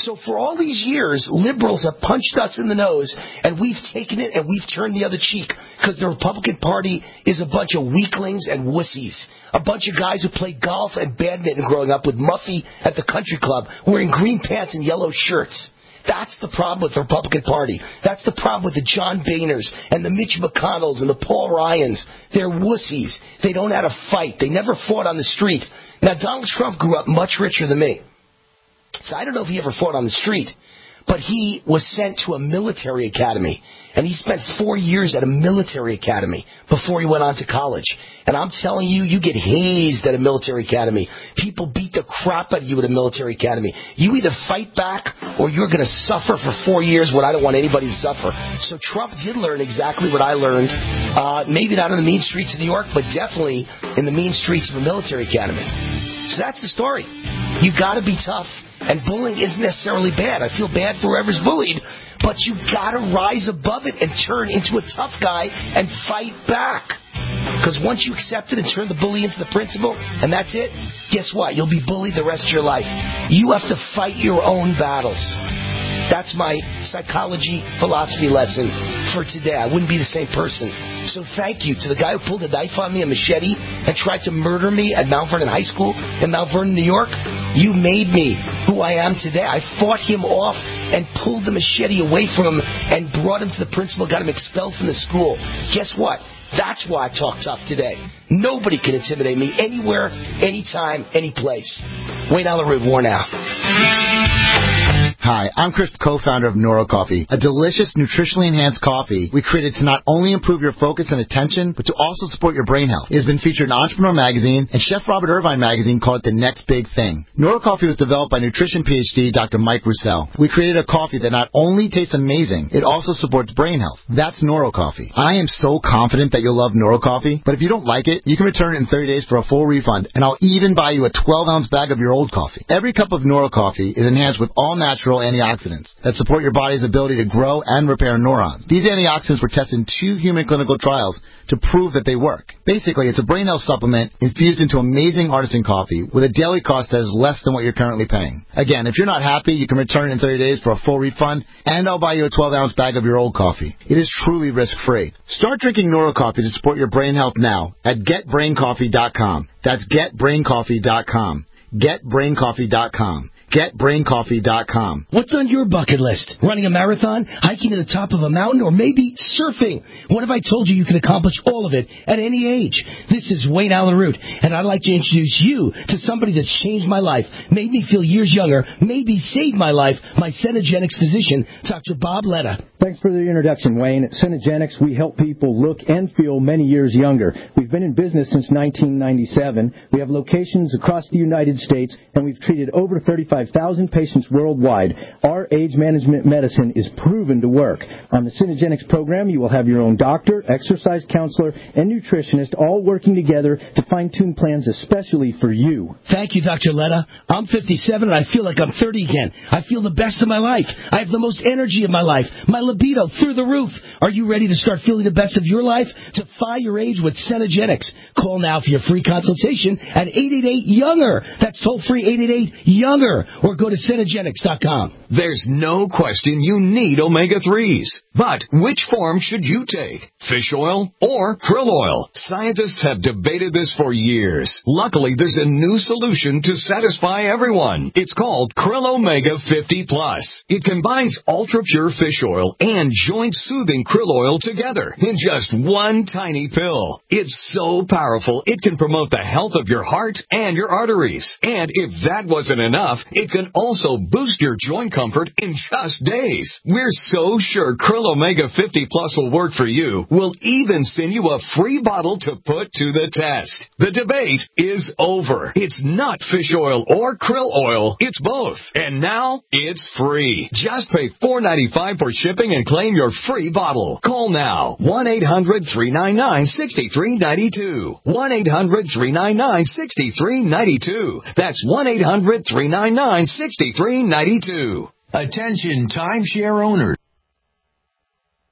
So for all these years, liberals have punched us in the nose, and we've taken it and we've turned the other cheek because the Republican Party is a bunch of weaklings and wussies. A bunch of guys who played golf and badminton growing up with Muffy at the country club wearing green pants and yellow shirts. That's the problem with the Republican Party. That's the problem with the John Boehners and the Mitch McConnells and the Paul Ryans. They're wussies. They don't know how to fight. They never fought on the street. Now, Donald Trump grew up much richer than me. So I don't know if he ever fought on the street, but he was sent to a military academy. And he spent four years at a military academy before he went on to college. And I'm telling you, you get hazed at a military academy. People beat the crap out of you at a military academy. You either fight back or you're going to suffer for four years what I don't want anybody to suffer. So Trump did learn exactly what I learned. Uh, maybe not on the mean streets of New York, but definitely in the mean streets of a military academy. So that's the story. You got to be tough. And bullying isn't necessarily bad. I feel bad for whoever's bullied. But you got to rise above it and turn into a tough guy and fight back. Because once you accept it and turn the bully into the principal, and that's it, guess what? You'll be bullied the rest of your life. You have to fight your own battles. That's my psychology philosophy lesson for today. I wouldn't be the same person. So thank you to the guy who pulled a knife on me, a machete, and tried to murder me at Mount Vernon High School in Mount Vernon, New York. You made me who I am today. I fought him off and pulled the machete away from him and brought him to the principal, got him expelled from the school. Guess what? That's why I talk tough today. Nobody can intimidate me anywhere, anytime, any place. Wayne Allyn Root, War Now. Hi, I'm Chris, the co-founder of Noro Coffee, a delicious, nutritionally enhanced coffee we created to not only improve your focus and attention, but to also support your brain health. It has been featured in Entrepreneur Magazine, and Chef Robert Irvine Magazine called it the next big thing. Noro Coffee was developed by nutrition PhD Doctor Mike Roussel. We created a coffee that not only tastes amazing, it also supports brain health. That's Noro Coffee. I am so confident that you'll love Noro Coffee, but if you don't like it, you can return it in thirty days for a full refund, and I'll even buy you a twelve ounce bag of your old coffee. Every cup of Noro Coffee is enhanced with all natural antioxidants that support your body's ability to grow and repair neurons. These antioxidants were tested in two human clinical trials to prove that they work. Basically, it's a brain health supplement infused into amazing artisan coffee with a daily cost that is less than what you're currently paying. Again, if you're not happy, you can return it in thirty days for a full refund, and I'll buy you a twelve ounce bag of your old coffee. It is truly risk-free. Start drinking Noro Coffee to support your brain health now at get brain coffee dot com. That's get brain coffee dot com. get brain coffee dot com. get brain coffee dot com. What's on your bucket list? Running a marathon, hiking to the top of a mountain, or maybe surfing? What if I told you you can accomplish all of it at any age? This is Wayne Allyn Root, and I'd like to introduce you to somebody that's changed my life, made me feel years younger, maybe saved my life, my Cenegenics physician, Doctor Bob Letta. Thanks for the introduction, Wayne. At Cenegenics, we help people look and feel many years younger. We've been in business since nineteen ninety-seven. We have locations across the United States, and we've treated over thirty-five thousand patients worldwide. Our age management medicine is proven to work. On the Cenegenics program, you will have your own doctor, exercise counselor, and nutritionist all working together to fine-tune plans especially for you. Thank you, Doctor Letta. I'm fifty-seven, and I feel like I'm thirty again. I feel the best of my life. I have the most energy of my life. My libido through the roof. Are you ready to start feeling the best of your life? Defy your age with Cenegenics. Call now for your free consultation at eight eight eight, younger. That's toll-free eight eight eight, younger. Or go to Cenegenics dot com. There's no question you need omega threes. But which form should you take? Fish oil or krill oil? Scientists have debated this for years. Luckily, there's a new solution to satisfy everyone. It's called Krill Omega fifty plus. It combines ultra-pure fish oil and joint-soothing krill oil together in just one tiny pill. It's so powerful, it can promote the health of your heart and your arteries. And if that wasn't enough, it can also boost your joint comfort in just days. We're so sure Krill Omega fifty plus will work for you. We'll even send you a free bottle to put to the test. The debate is over. It's not fish oil or krill oil. It's both. And now it's free. Just pay four dollars and ninety-five cents for shipping and claim your free bottle. Call now. one eight hundred, three nine nine, six three nine two. one eight hundred, three nine nine, six three nine two. That's one eight hundred, three nine nine, six three nine two. Attention timeshare owners.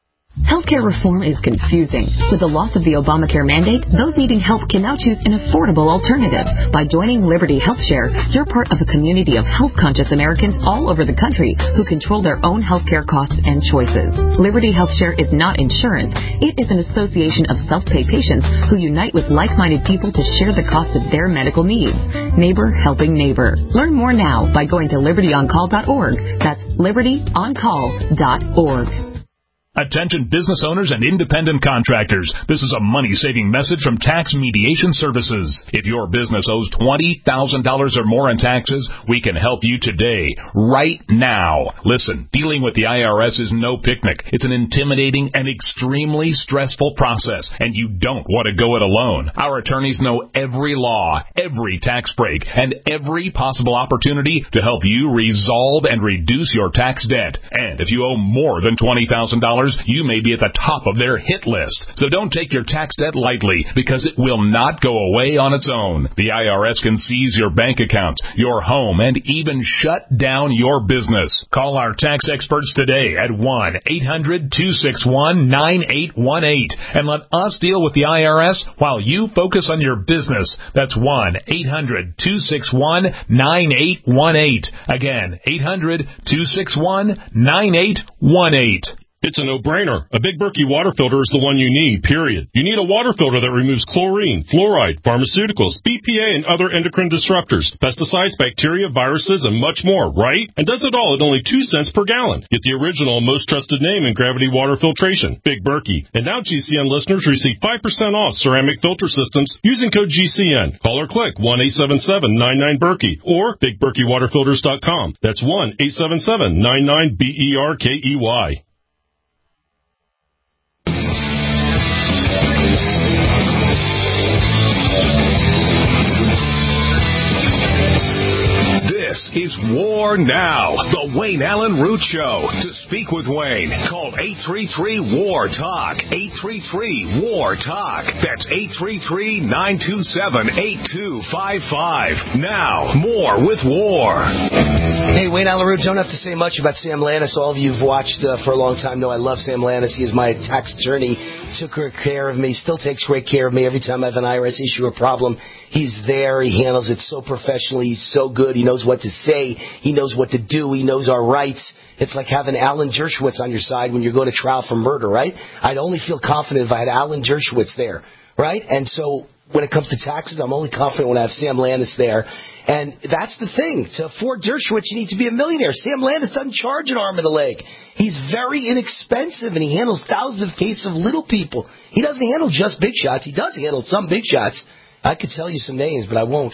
Healthcare reform is confusing. With the loss of the Obamacare mandate, those needing help can now choose an affordable alternative. By joining Liberty HealthShare, you're part of a community of health-conscious Americans all over the country who control their own healthcare costs and choices. Liberty HealthShare is not insurance. It is an association of self-pay patients who unite with like-minded people to share the cost of their medical needs. Neighbor helping neighbor. Learn more now by going to liberty on call dot org. That's liberty on call dot org. Attention business owners and independent contractors. This is a money-saving message from Tax Mediation Services. If your business owes twenty thousand dollars or more in taxes, we can help you today, right now. Listen, dealing with the I R S is no picnic. It's an intimidating and extremely stressful process, and you don't want to go it alone. Our attorneys know every law, every tax break, and every possible opportunity to help you resolve and reduce your tax debt. And if you owe more than twenty thousand dollars, you may be at the top of their hit list. So don't take your tax debt lightly, because it will not go away on its own. The I R S can seize your bank accounts, your home, and even shut down your business. Call our tax experts today at one eight hundred two six one nine eight one eight and let us deal with the I R S while you focus on your business. That's one eight hundred two six one nine eight one eight. Again, eight hundred two six one nine eight one eight. It's a no-brainer. A Big Berkey water filter is the one you need, period. You need a water filter that removes chlorine, fluoride, pharmaceuticals, B P A, and other endocrine disruptors, pesticides, bacteria, viruses, and much more, right? And does it all at only two cents per gallon. Get the original and most trusted name in gravity water filtration, Big Berkey. And now G C N listeners receive five percent off ceramic filter systems using code G C N. Call or click one eight seven seven nine nine Berkey or big berkey water filters dot com. That's one eight seven seven nine nine B E R K E Y. This is War Now, the Wayne Allen Root Show. To speak with Wayne, call eight three three, W A R, TALK, eight three three, W A R, TALK. That's eight three three, nine two seven, eight two five five. Now, more with War. Hey, Wayne Allen Root, don't have to say much about Sam Lannis. All of you who've watched uh, for a long time know I love Sam Lannis. He is my tax attorney, took great care of me, still takes great care of me every time I have an I R S issue or problem. He's there. He handles it so professionally. He's so good. He knows what to say. He knows what to do. He knows our rights. It's like having Alan Dershowitz on your side when you're going to trial for murder, right? I'd only feel confident if I had Alan Dershowitz there, right? And so when it comes to taxes, I'm only confident when I have Sam Lannis there. And that's the thing. To afford Dershowitz, you need to be a millionaire. Sam Lannis doesn't charge an arm and a leg. He's very inexpensive, and he handles thousands of cases of little people. He doesn't handle just big shots. He does handle some big shots. I could tell you some names, but I won't.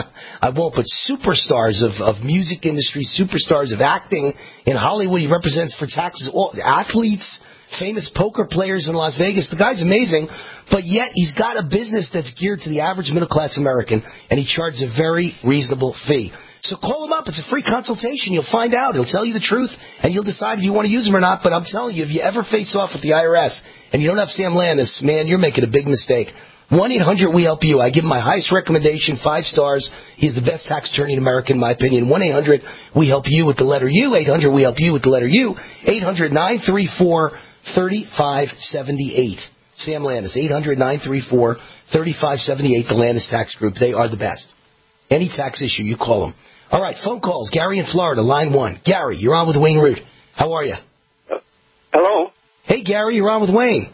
I won't. But superstars of, of music industry, superstars of acting in Hollywood. He represents for taxes all athletes, famous poker players in Las Vegas. The guy's amazing, but yet he's got a business that's geared to the average middle-class American, and he charges a very reasonable fee. So call him up. It's a free consultation. You'll find out. He'll tell you the truth, and you'll decide if you want to use him or not. But I'm telling you, if you ever face off with the I R S and you don't have Sam Lannis, man, you're making a big mistake. one eight hundred we help you. I give him my highest recommendation, five stars. He's the best tax attorney in America, in my opinion. one eight hundred we help you with the letter U. eight hundred we help you with the letter U. eight hundred nine three four three five seven eight. Sam Lannis, eight hundred nine three four three five seven eight, the Lannis Tax Group. They are the best. Any tax issue, you call them. All right, phone calls. Gary in Florida, line one. Gary, you're on with Wayne Root. How are you? Uh, hello. Hey, Gary, you're on with Wayne.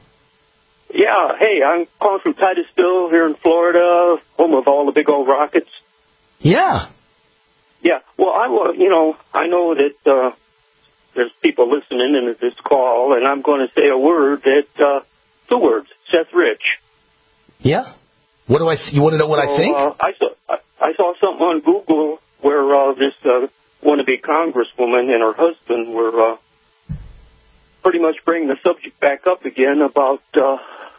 Yeah, hey, I'm calling from Titusville here in Florida, home of all the big old rockets. Yeah. Yeah, well, I want, you know, I know that uh, there's people listening in to this call, and I'm going to say a word that, uh, two words, Seth Rich. Yeah. What do I, th- you want to know what so, I think? Uh, I, saw, I, I saw something on Google where uh, this uh, wannabe congresswoman and her husband were uh, pretty much bringing the subject back up again about uh,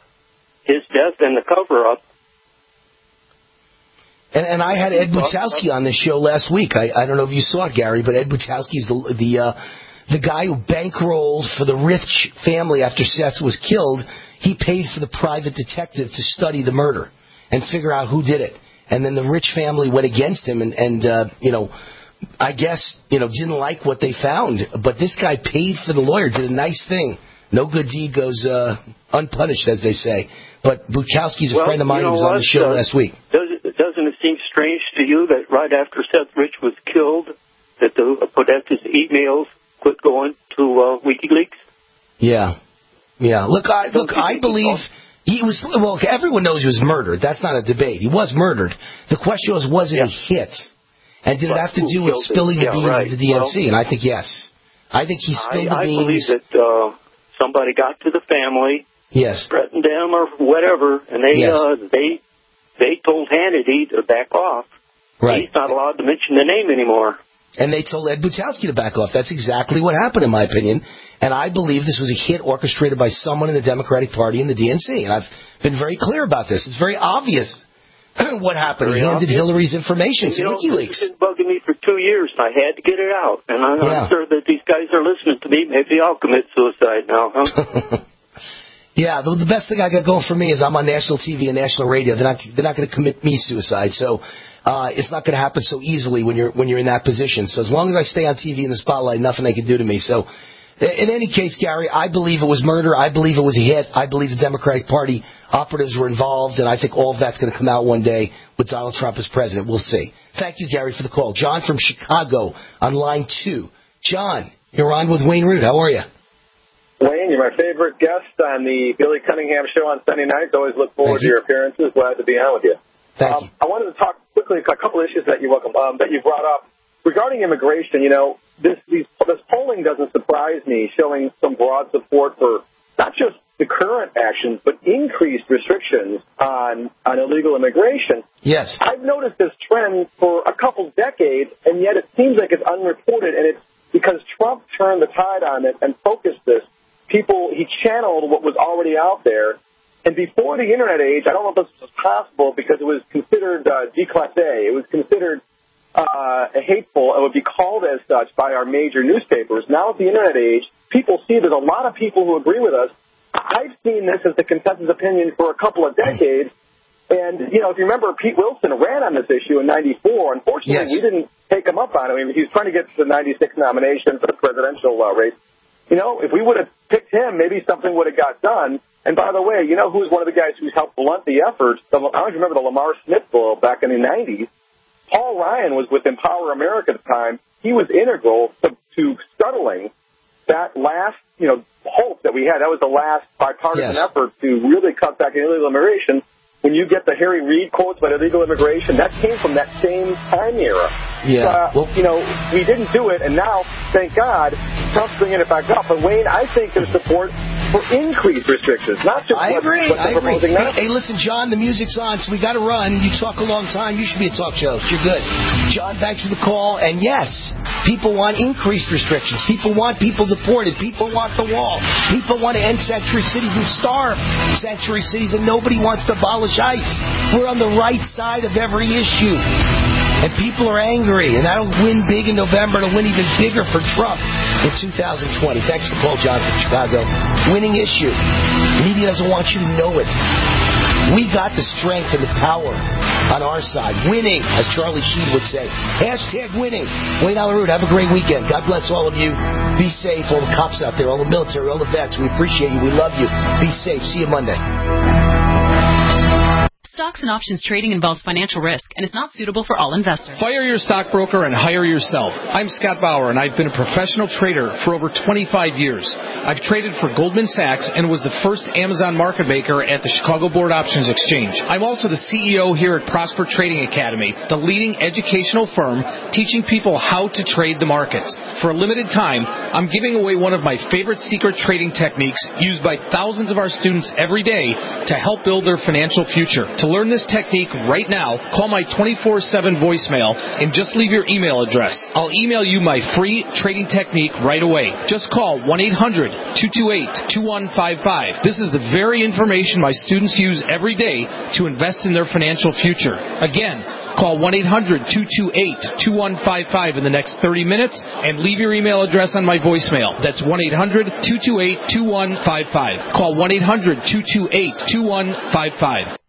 his death and the cover-up. And, and I had Ed Buchowski on this show last week. I, I don't know if you saw it, Gary, but Ed Buchowski is the the, uh, the guy who bankrolled for the Rich family after Seth was killed. He paid for the private detective to study the murder and figure out who did it. And then the Rich family went against him and, and uh, you know, I guess, you know, didn't like what they found. But this guy paid for the lawyer, did a nice thing. no good deed goes uh, unpunished, as they say. But Bukowski's a well, friend of mine you know who was on the show uh, last week. Does it, doesn't it seem strange to you that right after Seth Rich was killed, that the Podesta's emails quit going to uh, WikiLeaks? Yeah, yeah. Look, I look, I believe he was. Well, everyone knows he was murdered. That's not a debate. He was murdered. The question was, was it yeah. a hit? And did but it have to do with spilling the yeah, beans right. of the D N C? Well, and I think yes. I think he spilled I, the beans. I believe that uh, somebody got to the family, yes, threatened them or whatever, and they yes. uh, they they told Hannity to back off. Right. He's not allowed to mention the name anymore. And they told Ed Butowski to back off. That's exactly what happened, in my opinion. And I believe this was a hit orchestrated by someone in the Democratic Party and the D N C. And I've been very clear about this. It's very obvious what happened. He handed Hillary's information to WikiLeaks. It's been bugging me for two years, and I had to get it out. And I'm, yeah. I'm sure that these guys are listening to me. Maybe I'll commit suicide now, huh? Yeah, the, the best thing I got going for me is I'm on national T V and national radio. They're not, they're not going to commit me suicide. So uh, it's not going to happen so easily when you're when you're in that position. So as long as I stay on T V in the spotlight, nothing they can do to me. So in any case, Gary, I believe it was murder. I believe it was a hit. I believe the Democratic Party operatives were involved, and I think all of that's going to come out one day with Donald Trump as president. We'll see. Thank you, Gary, for the call. John from Chicago on line two. John, you're on with Wayne Root. How are you? Wayne, you're my favorite guest on the Billy Cunningham show on Sunday nights. Always look forward to your appearances. Glad to be on with you. Thank um, you. I wanted to talk quickly a couple of issues that you welcome um, that you brought up regarding immigration. You know, this these, this polling doesn't surprise me, showing some broad support for not just the current actions, but increased restrictions on on illegal immigration. Yes, I've noticed this trend for a couple decades, and yet it seems like it's unreported, and it's because Trump turned the tide on it and focused this. People, he channeled what was already out there. And before the Internet age, I don't know if this was possible because it was considered uh, déclassé. It was considered uh, hateful and would be called as such by our major newspapers. Now at the Internet age, people see there's a lot of people who agree with us. I've seen this as the consensus opinion for a couple of decades. And, you know, if you remember, Pete Wilson ran on this issue in ninety-four. Unfortunately, yes. we didn't take him up on it. I mean, he was trying to get to the ninety-six nomination for the presidential uh, race. You know, if we would have picked him, maybe something would have got done. And by the way, you know who's one of the guys who's helped blunt the efforts? The, I don't remember the Lamar Smith bill back in the nineties. Paul Ryan was with Empower America at the time. He was integral to, to scuttling that last, you know, hope that we had. That was the last bipartisan yes. effort to really cut back on illegal immigration. When you get the Harry Reid quotes about illegal immigration, that came from that same time era. Yeah. Uh, well, you know, we didn't do it, and now, thank God, Trump's bringing it back up. But, Wayne, I think there's support for increased restrictions, not just I what, agree. what they're I agree. proposing now. Hey, hey, listen, John, the music's on, so we got to run. You talk a long time. You should be a talk show. You're good. John, thanks for the call. And, yes, people want increased restrictions. People want people deported. People want the wall. People want to end sanctuary cities and starve sanctuary cities, and nobody wants to abolish ICE. We're on the right side of every issue. And people are angry, and that'll win big in November. It'll win even bigger for Trump in two thousand twenty. Thanks for the call, John, from Chicago. Winning issue. Media doesn't want you to know it. We got the strength and the power on our side. Winning, as Charlie Sheen would say. Hashtag winning. Wayne Allyn Root, have a great weekend. God bless all of you. Be safe, all the cops out there, all the military, all the vets. We appreciate you. We love you. Be safe. See you Monday. Stocks and options trading involves financial risk and is not suitable for all investors. Fire your stockbroker and hire yourself. I'm Scott Bauer, and I've been a professional trader for over twenty-five years. I've traded for Goldman Sachs and was the first Amazon market maker at the Chicago Board Options Exchange. I'm also the C E O here at Prosper Trading Academy, the leading educational firm teaching people how to trade the markets. For a limited time, I'm giving away one of my favorite secret trading techniques used by thousands of our students every day to help build their financial future. To learn this technique right now, call my twenty-four seven voicemail and just leave your email address. I'll email you my free trading technique right away. Just call one eight hundred two two eight two one five five. This is the very information my students use every day to invest in their financial future. Again, call one eight hundred two two eight two one five five in the next thirty minutes and leave your email address on my voicemail. That's one eight hundred two two eight two one five five. Call one eight hundred two two eight two one five five.